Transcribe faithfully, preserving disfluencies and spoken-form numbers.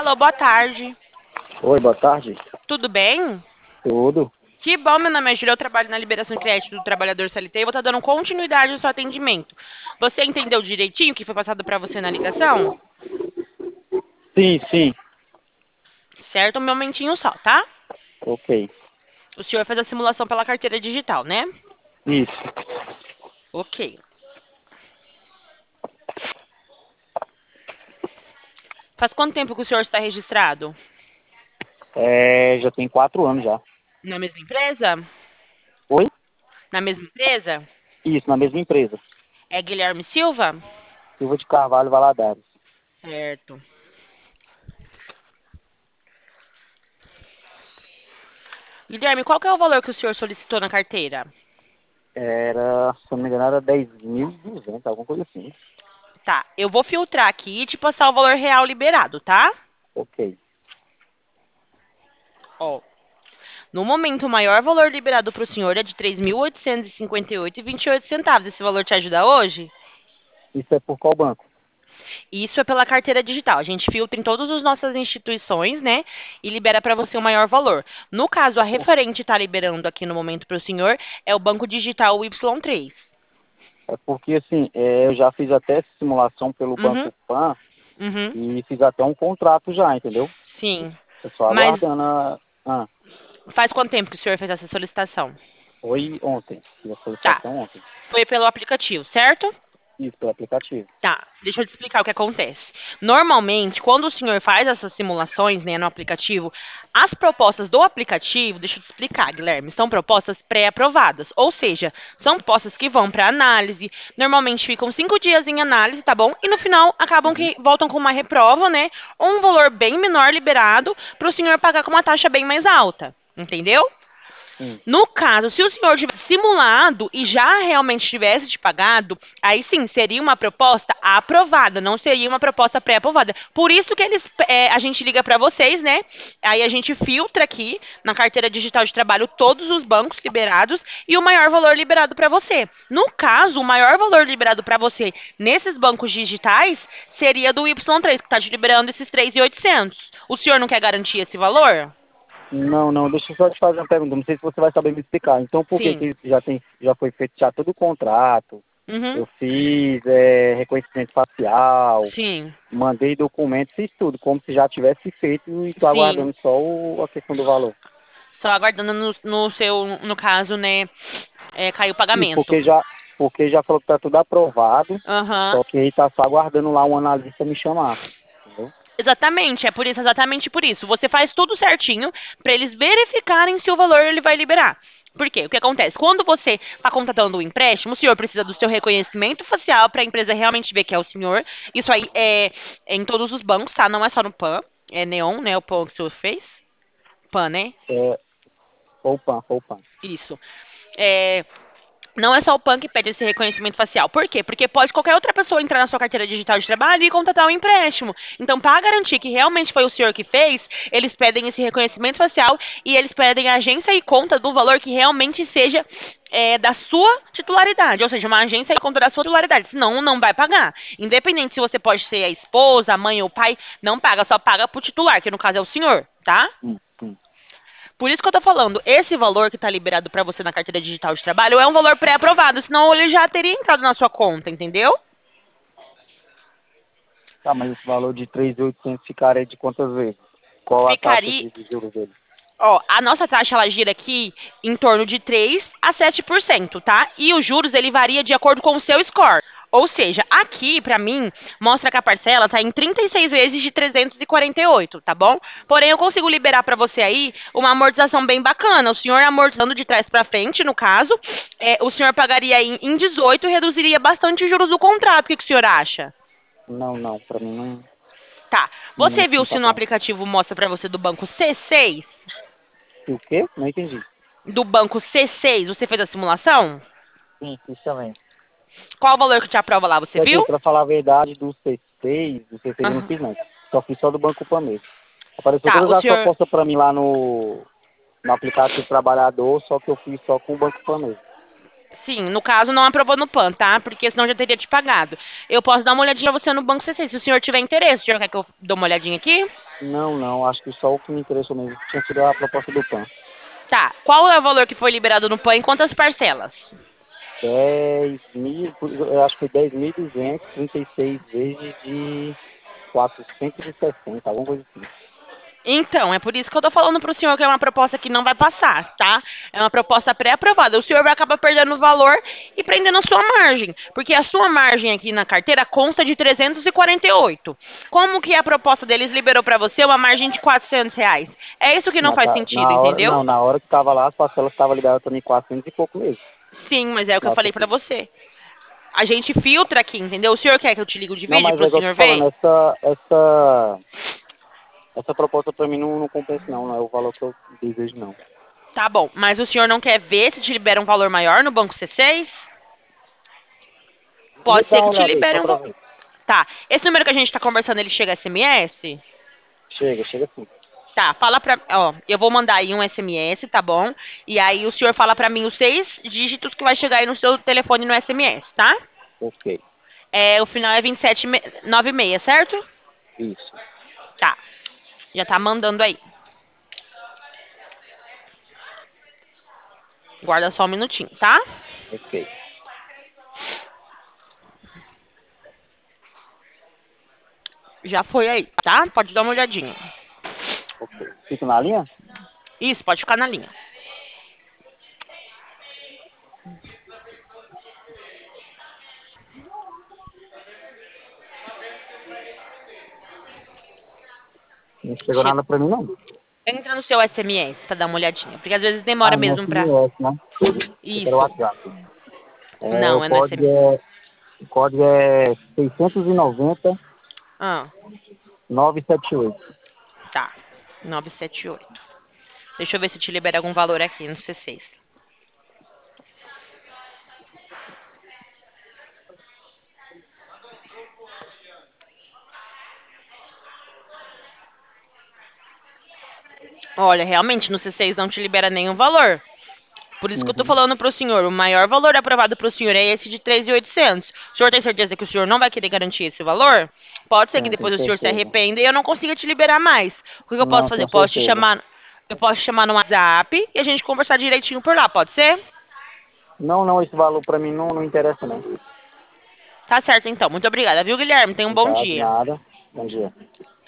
Alô, boa tarde. Oi, boa tarde. Tudo bem? Tudo? Que bom, meu nome é Júlia, eu trabalho na liberação de crédito do trabalhador C L T e vou estar dando continuidade ao seu atendimento. Você entendeu direitinho o que foi passado para você na ligação? Sim, sim. Certo? Um momentinho só, tá? Ok. O senhor fez a simulação pela carteira digital, né? Isso. Ok. Faz quanto tempo que o senhor está registrado? É, já tem quatro anos já. Na mesma empresa? Oi? Na mesma empresa? Isso, na mesma empresa. É Guilherme Silva? Silva de Carvalho Valadares. Certo. Guilherme, qual que é o valor que o senhor solicitou na carteira? Era, se eu não me engano, era dez mil e duzentos, alguma coisa assim. Tá, eu vou filtrar aqui e te passar o valor real liberado, tá? Ok. Ó, no momento, o maior valor liberado para o senhor é de três mil oitocentos e cinquenta e oito reais e vinte e oito centavos. Esse valor te ajuda hoje? Isso é por qual banco? Isso é pela carteira digital. A gente filtra em todas as nossas instituições, né? E libera para você o maior valor. No caso, a referente está liberando aqui no momento para o senhor é o Banco Digital Y três. É porque, assim, é, eu já fiz até simulação pelo Uhum, Banco Pan uhum, e fiz até um contrato já, entendeu? sim. Eu só Mas aguardando a... Ah, faz quanto tempo que o senhor fez essa solicitação? foi ontem. Fiz a Tá. solicitação ontem. Foi pelo aplicativo, certo? Isso, pelo aplicativo. Tá, deixa eu te explicar o que acontece. Normalmente, quando o senhor faz essas simulações, né, no aplicativo, as propostas do aplicativo, deixa eu te explicar, Guilherme, são propostas pré-aprovadas. Ou seja, são propostas que vão para análise, normalmente ficam cinco dias em análise, tá bom? E no final acabam Uhum. que voltam com uma reprova, né? Ou um valor bem menor liberado para o senhor pagar com uma taxa bem mais alta. Entendeu? Sim. No caso, se o senhor tivesse simulado e já realmente tivesse te pagado, aí sim seria uma proposta aprovada, não seria uma proposta pré-aprovada. Por isso que eles, é, a gente liga para vocês, né? Aí a gente filtra aqui na carteira digital de trabalho todos os bancos liberados e o maior valor liberado para você. No caso, o maior valor liberado para você nesses bancos digitais seria do Y três, que está te liberando esses três mil e oitocentos. O senhor não quer garantir esse valor? Não, não, deixa eu só te fazer uma pergunta, não sei se você vai saber me explicar. Então, por que Sim. que já tem, já foi feito já todo o contrato? Uhum. Eu fiz é, reconhecimento facial, Sim. mandei documentos, fiz tudo, como se já tivesse feito e estou Sim. aguardando só o- a questão do valor. Só aguardando no, no seu, no caso, né, é, cair o Isso, pagamento. porque já, porque já falou que está tudo aprovado, Aham. só que aí está só aguardando lá um analista me chamar. Entendeu? Exatamente, é por isso, exatamente por isso. Você faz tudo certinho para eles verificarem se o valor ele vai liberar. Por quê? O que acontece? Quando você está contratando um empréstimo, o senhor precisa do seu reconhecimento facial para a empresa realmente ver que é o senhor. Isso aí é, é em todos os bancos, tá? Não é só no Pan. É Neon, né? O Pan que o senhor fez. Pan, né? É, poupan, poupan. Isso. É, não é só o Pan que pede esse reconhecimento facial. Por quê? Porque pode qualquer outra pessoa entrar na sua carteira digital de trabalho e contratar um empréstimo. Então, para garantir que realmente foi o senhor que fez, eles pedem esse reconhecimento facial e eles pedem a agência e conta do valor que realmente seja é, da sua titularidade. Ou seja, uma agência e conta da sua titularidade. Senão, não vai pagar. Independente se você pode ser a esposa, a mãe ou o pai, não paga. Só paga pro titular, que no caso é o senhor, tá? Hum, hum. Por isso que eu tô falando, esse valor que tá liberado pra você na carteira digital de trabalho é um valor pré-aprovado, senão ele já teria entrado na sua conta, entendeu? Tá, mas esse valor de três mil e oitocentos ficaria de quantas vezes? Qual a taxa Ficaria, de, de juros dele? ó, a nossa taxa ela gira aqui em torno de três a sete por cento, tá? E os juros ele varia de acordo com o seu score. Ou seja, aqui pra mim mostra que a parcela tá em trinta e seis vezes de trezentos e quarenta e oito, tá bom? Porém eu consigo liberar pra você aí uma amortização bem bacana. O senhor amortizando de trás pra frente, no caso, é, o senhor pagaria em, em dezoito e reduziria bastante os juros do contrato. O que, que o senhor acha? Não, não, pra mim não, Tá. não, Você viu não se tá no bom. aplicativo mostra pra você do banco C seis? E o quê? Não entendi. Do banco C seis, você fez a simulação? Sim, fiz também. Qual o valor que te aprova lá, você Quer viu? dizer, pra falar a verdade, do C seis, do C seis eu não Aham. fiz não. Só fiz só do Banco Pan mesmo. Apareceu Tá, todas o as senhor. propostas pra mim lá no, no aplicativo trabalhador, só que eu fiz só com o Banco Pan mesmo. Sim, no caso não aprovou no PAN, tá? Porque senão já teria te pagado. Eu posso dar uma olhadinha pra você no Banco C C, se o senhor tiver interesse. O senhor quer que eu dê uma olhadinha aqui? Não, não, acho que só o que me interessou mesmo tinha sido a proposta do PAN. Tá. Qual é o valor que foi liberado no PAN em quantas parcelas? Dez mil, eu acho que dez mil duzentos e trinta e seis vezes de quatrocentos e sessenta, alguma coisa assim. Então, é por isso que eu tô falando pro senhor que é uma proposta que não vai passar, tá? É uma proposta pré-aprovada. O senhor vai acabar perdendo o valor e prendendo a sua margem. Porque a sua margem aqui na carteira consta de trezentos e quarenta e oito. Como que a proposta deles liberou pra você uma margem de quatrocentos reais? É isso que não Na, faz ta- sentido, na hora, entendeu? não, na hora que tava lá, as parcelas estavam ligadas também quatrocentos e pouco mesmo. Sim, mas é o que eu Nossa, falei pra assim. você. A gente filtra aqui, entendeu? O senhor quer que eu te ligue de Não, vídeo mas é pro igual eu senhor tô falando, ver? essa, essa, essa proposta pra mim não, não compensa não, não é o valor que eu desejo não. Tá bom, mas o senhor não quer ver se te libera um valor maior no Banco C seis? Me Pode dá ser uma que te olhada aí, libere só um pra valor. ver. Tá. Esse número que a gente tá conversando, ele chega S M S? Chega, chega assim. Tá, fala pra. Ó, eu vou mandar aí um S M S, tá bom? E aí o senhor fala pra mim os seis dígitos que vai chegar aí no seu telefone no S M S, tá? Ok, É, o final é vinte e sete noventa e seis, certo? isso. Tá. Já tá mandando aí. Guarda só um minutinho, tá? Ok, Já foi aí, tá? Pode dar uma olhadinha. ok. Fica na linha? Isso, pode ficar na linha. Não chegou Che- nada pra mim não? Entra no seu S M S pra dar uma olhadinha. Porque às vezes demora Ah, no mesmo pra. S M S, né? Eu quero o Isso. WhatsApp. É, o Não, é no código S M S. é, o código é seiscentos e noventa Ah, novecentos e setenta e oito. tá. novecentos e setenta e oito. Deixa eu ver se te libera algum valor aqui no C seis. Olha, realmente no C seis não te libera nenhum valor. Por isso que eu tô Uhum. falando pro senhor, o maior valor aprovado pro senhor é esse de três mil e oitocentos. O senhor tem certeza que o senhor não vai querer garantir esse valor? Pode ser que Sim, tenho depois o senhor se certeza. arrependa e eu não consiga te liberar mais. O que eu posso Não, fazer? Eu tenho posso te certeza. chamar, eu posso te chamar no WhatsApp e a gente conversar direitinho por lá, pode ser? Não, não, esse valor pra mim não, não interessa não. Tá certo então. Muito obrigada, viu, Guilherme? Tenha um Não bom tá de dia. nada. Bom dia.